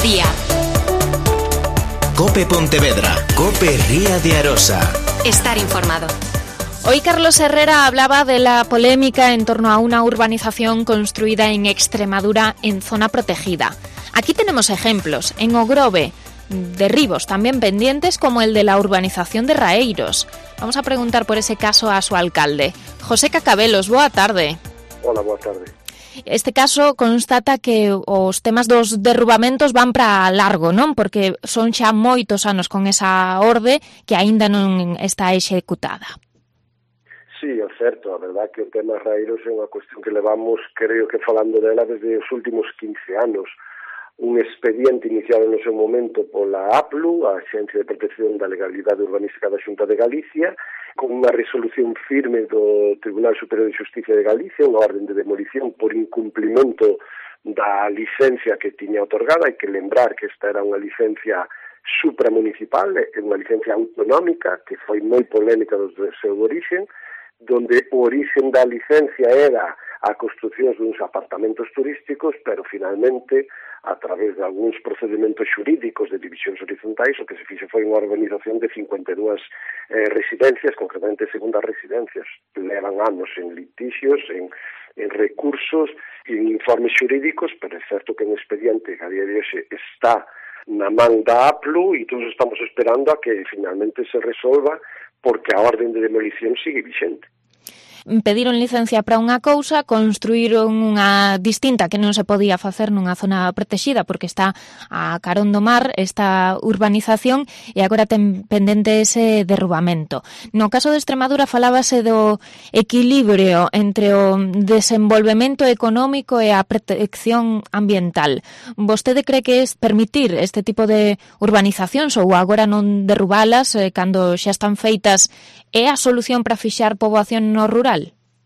día. COPE Pontevedra, COPE Ría de Arosa. Estar informado. Hoy Carlos Herrera hablaba de la polémica en torno a una urbanización construida en Extremadura en zona protegida. Aquí tenemos ejemplos, en Ogrove, derribos también pendientes como el de la urbanización de Raeiros. Vamos a preguntar por ese caso a su alcalde. José Cacabelos, boa tarde. Hola, boa tarde. Este caso constata que os temas dos derrubamentos van para largo, non? Porque son xa moitos anos con esa orde que aínda non está executada. Sí, é certo, a verdad que o tema Raeiros é unha cuestión que levamos, creo que falando dela desde os últimos 15 anos. Un expediente iniciado no seu momento pola APLU, a Axencia de Protección da Legalidade Urbanística da Xunta de Galicia, con unha resolución firme do Tribunal Superior de Xusticia de Galicia, unha orden de demolición por incumplimento da licencia que tiña otorgada. Hai que lembrar que esta era unha licencia supramunicipal, unha licencia autonómica que foi moi polémica desde o seu origen, donde o origen da licencia era a construción duns apartamentos turísticos, pero finalmente, a través de algúns procedementos xurídicos de divisións horizontais, o que se fixe foi unha urbanización de 52 residencias, concretamente segundas residencias. Levan anos en litixios, en recursos, en informes xurídicos, pero é certo que un expediente que a día de hoxe está na man da APLU e todos estamos esperando a que finalmente se resolva, porque a orden de demolición sigue vixente. Pediron licencia para unha cousa, construíron unha distinta que non se podía facer nunha zona protexida porque está a carón do mar esta urbanización e agora ten pendente ese derrubamento. No caso de Extremadura falábase do equilibrio entre o desenvolvemento económico e a protección ambiental. Vostede cree que é permitir este tipo de urbanizacións ou agora non derrubalas cando xa están feitas é a solución para fixar poboación no rural?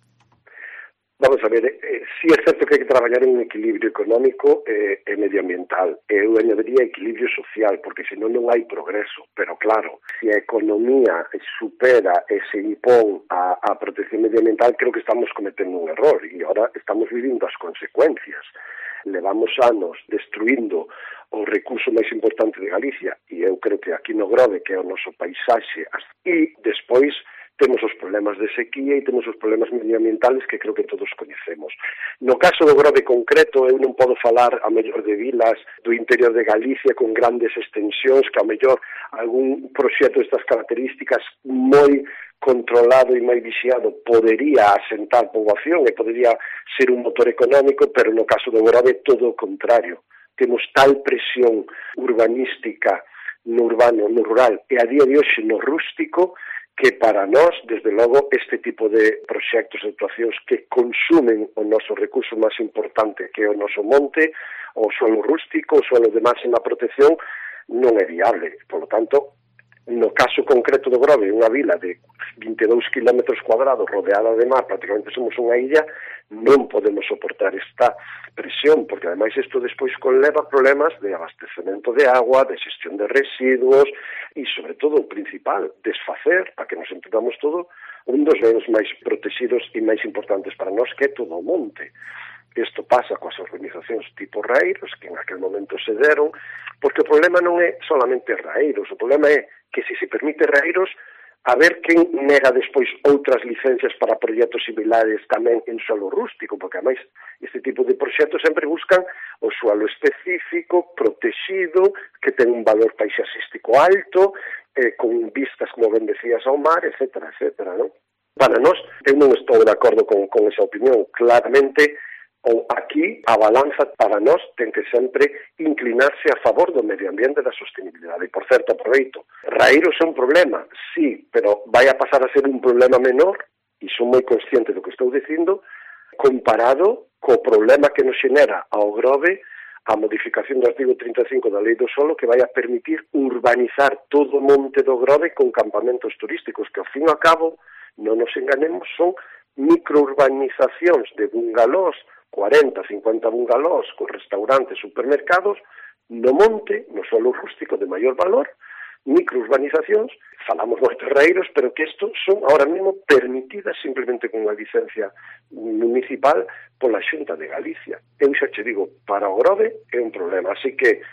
Vamos a ver, si é certo que hai que traballar en un equilibrio económico e medioambiental. Eu añadiría equilibrio social, porque senón non hai progreso. Pero claro, se a economía supera e se impón a protección medioambiental, creo que estamos cometendo un error e agora estamos vivindo as consecuencias. Levamos anos destruindo o recurso máis importante de Galicia e eu creo que aquí no Grove, que é o noso paisaxe, e despois temos os problemas de sequía e temos os problemas medioambientales que creo que todos coñecemos. No caso do Grove concreto, eu non podo falar a mellor de vilas do interior de Galicia con grandes extensións, que a mellor algún proxecto destas características moi controlado e moi vixiado podería asentar poboación e podería ser un motor económico, pero no caso do Grove todo o contrario. Temos tal presión urbanística no urbano, no rural e a día de hoxe no rústico, que para nós, desde logo, este tipo de proxectos e actuacións que consumen o noso recurso máis importante, que é o noso monte, o suelo rústico, o suelo de máxima protección, non é viable. Por lo tanto, no caso concreto do Grove, unha vila de 22 km cuadrados rodeada de mar, prácticamente somos unha illa, non podemos soportar esta presión, porque ademais isto despois conleva problemas de abastecemento de agua, de xestión de residuos e, sobre todo, o principal, desfacer, a que nos entendamos todo, un dos bens máis protegidos e máis importantes para nós, que é todo o monte. Isto pasa coas organizacións tipo Raeiros, que en aquel momento se deron, porque o problema non é solamente Raeiros, o problema é que se permite Raeiros, a ver quen nega despois outras licencias para proxectos similares tamén en suelo rústico, porque ademais este tipo de proxectos sempre buscan o suelo específico, protegido, que ten un valor paisaxístico alto, con vistas, como ben decías, ao mar, etcétera, etcétera, non? Para nós, eu non estou de acordo con esa opinión. Claramente, ou aquí a balanza para nós ten que sempre inclinarse a favor do medio ambiente e da sostenibilidade. E, por certo, aproveito, Raeiros é un problema, sí, pero vai a pasar a ser un problema menor, e son moi consciente do que estou dicindo, comparado co problema que nos xenera ao Grove a modificación do artigo 35 da Lei do Solo, que vai a permitir urbanizar todo o monte do Grove con campamentos turísticos, que ao fin e ao cabo, non nos enganemos, son microurbanizacións de bungalós, 40, 50 bungalós con restaurantes, supermercados, no monte, no suelo rústico de maior valor, microurbanizacións, falamos moitos Raeiros, pero que isto son ahora mesmo permitidas simplemente con unha licencia municipal pola Xunta de Galicia. Eu xa che digo, para o Grove é un problema, así que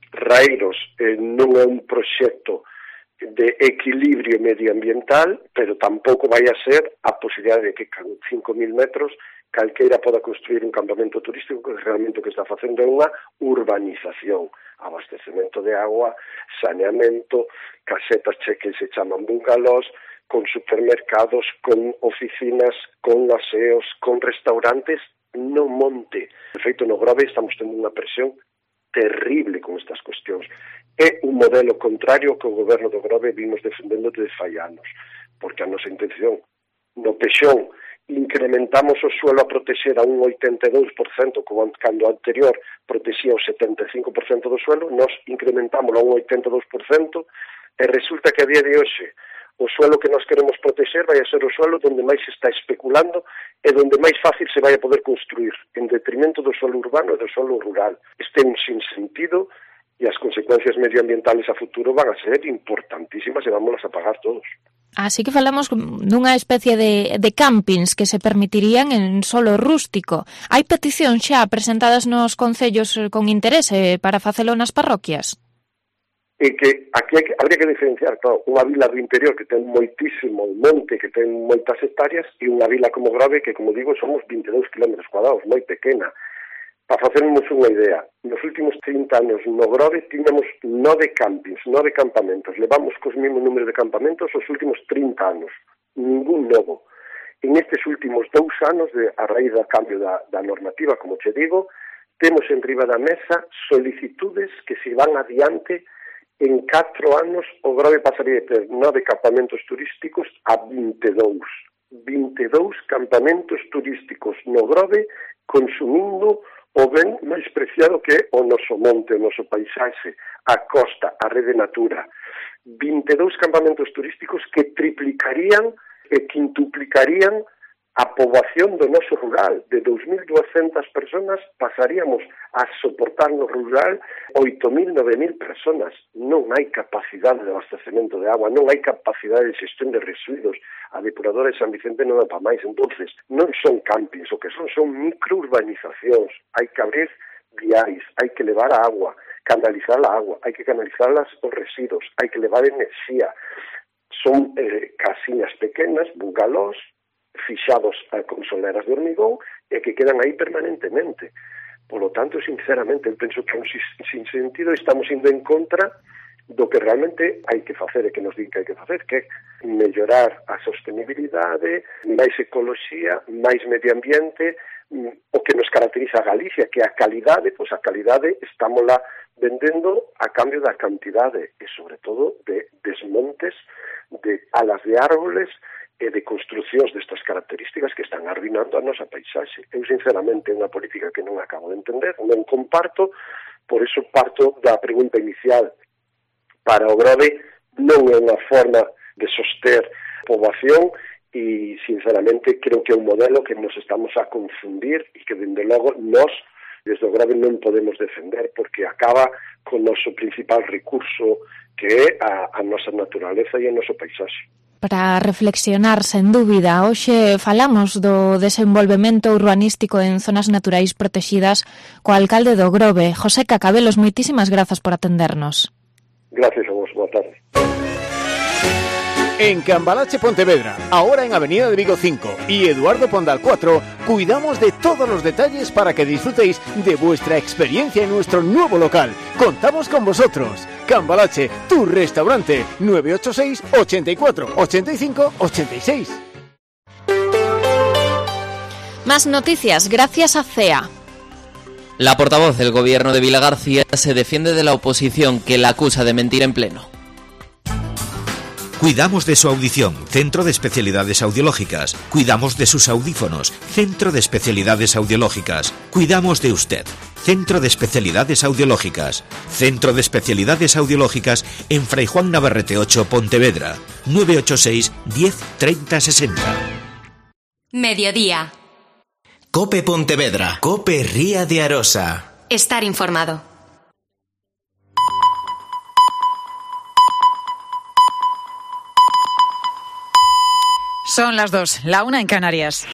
Raíros non é un proxecto de equilibrio medioambiental, pero tampouco vai a ser a posibilidade de que con 5.000 metros calqueira poda construir un campamento turístico, que realmente o que está facendo é unha urbanización, abastecemento de agua, saneamento, casetas que se chaman bungalows, con supermercados, con oficinas, con aseos, con restaurantes no monte. De feito, no Grove estamos tendo unha presión terrible con estas cuestións. É un modelo contrario que o goberno do Grove vimos defendendo desde fai anos, porque a nosa intención no Pexón incrementamos o suelo a protexer a un 82%, cando o anterior protexía o 75% do suelo, nós incrementamos a un 82%, e resulta que a día de hoxe o suelo que nós queremos protexer vai a ser o suelo onde máis se está especulando e onde máis fácil se vai a poder construir, en detrimento do suelo urbano e do suelo rural. Este é un sinsentido e as consecuencias medioambientales a futuro van a ser importantísimas e vámonos a pagar todos. Así que falamos dunha especie de campings que se permitirían en solo rústico. Hai peticións xa presentadas nos concellos con interese para facelo nas parroquias? E que aquí habría que diferenciar, claro, unha vila do interior que ten moitísimo monte, que ten moitas hectáreas, e unha vila como Grove, que, como digo, somos 22 km cuadrados, moi pequena. Para facermos unha idea, nos últimos 30 anos no Grove tiñamos 9 campings, 9 campamentos. Levamos cos mesmos número de campamentos os últimos 30 anos. Ningún novo. En estes últimos 2 anos, a raíz do cambio da normativa, como che digo, temos en riba da mesa solicitudes que se van adiante. En 4 anos o Grove pasaría de ter 9 campamentos turísticos a 22. 22 campamentos turísticos no Grove consumindo o ben máis preciado que é o noso monte, o noso paisaxe, a costa, a rede natura. 22 campamentos turísticos que triplicarían e quintuplicarían a poboación do noso rural. De 2.200 personas pasaríamos a soportar no rural 8.000, 9.000 personas. Non hai capacidade de abastecemento de agua, non hai capacidade de xestión de residuos. A depuradora de San Vicente non é para máis. Entonces, non son campings, o que son microurbanizacións. Hai que abrir viais, hai que levar a agua, canalizar a agua, hai que canalizar os residuos, hai que levar enerxía. Son casiñas pequenas, bungalows, fixados con soleras de hormigón e que quedan aí permanentemente. Por lo tanto, sinceramente, eu penso que é un sinsentido, estamos indo en contra do que realmente hai que facer e que nos din que hai que facer, que é mellorar a sostenibilidade, máis ecoloxía, máis medio ambiente, o que nos caracteriza a Galicia, que a calidade, pois a calidade estámola vendendo a cambio da cantidade e, sobre todo, de desmontes, de alas de árboles e de construcións destas características que están arruinando a nosa paisaxe. Eu, sinceramente, é unha política que non acabo de entender, non comparto, por iso parto da pregunta inicial. Para o Grove non é unha forma de soster a poboación e, sinceramente, creo que é un modelo que nos estamos a confundir e que, dende logo, nós, desde o Grove, non podemos defender porque acaba con o noso principal recurso que é a nosa naturaleza e o noso paisaxe. Para reflexionar, sen dúbida, hoxe falamos do desenvolvemento urbanístico en zonas naturais protegidas co alcalde do Grove, José Cacabelos. Moitísimas grazas por atendernos. Gracias a vos, boa tarde. En Cambalache Pontevedra, ahora en Avenida de Vigo 5 y Eduardo Pondal 4, cuidamos de todos los detalles para que disfrutéis de vuestra experiencia en nuestro nuevo local. Contamos con vosotros. Cambalache, tu restaurante, 986 84 85 86. Más noticias gracias a CEA. La portavoz del gobierno de Vila García se defiende de la oposición que la acusa de mentir en pleno. Cuidamos de su audición, Centro de Especialidades Audiológicas. Cuidamos de sus audífonos, Centro de Especialidades Audiológicas. Cuidamos de usted, Centro de Especialidades Audiológicas. Centro de Especialidades Audiológicas en Fray Juan Navarrete 8, Pontevedra. 986 10 30 60. Mediodía. COPE Pontevedra. COPE Ría de Arosa. Estar informado. Son las 2, la 1 en Canarias.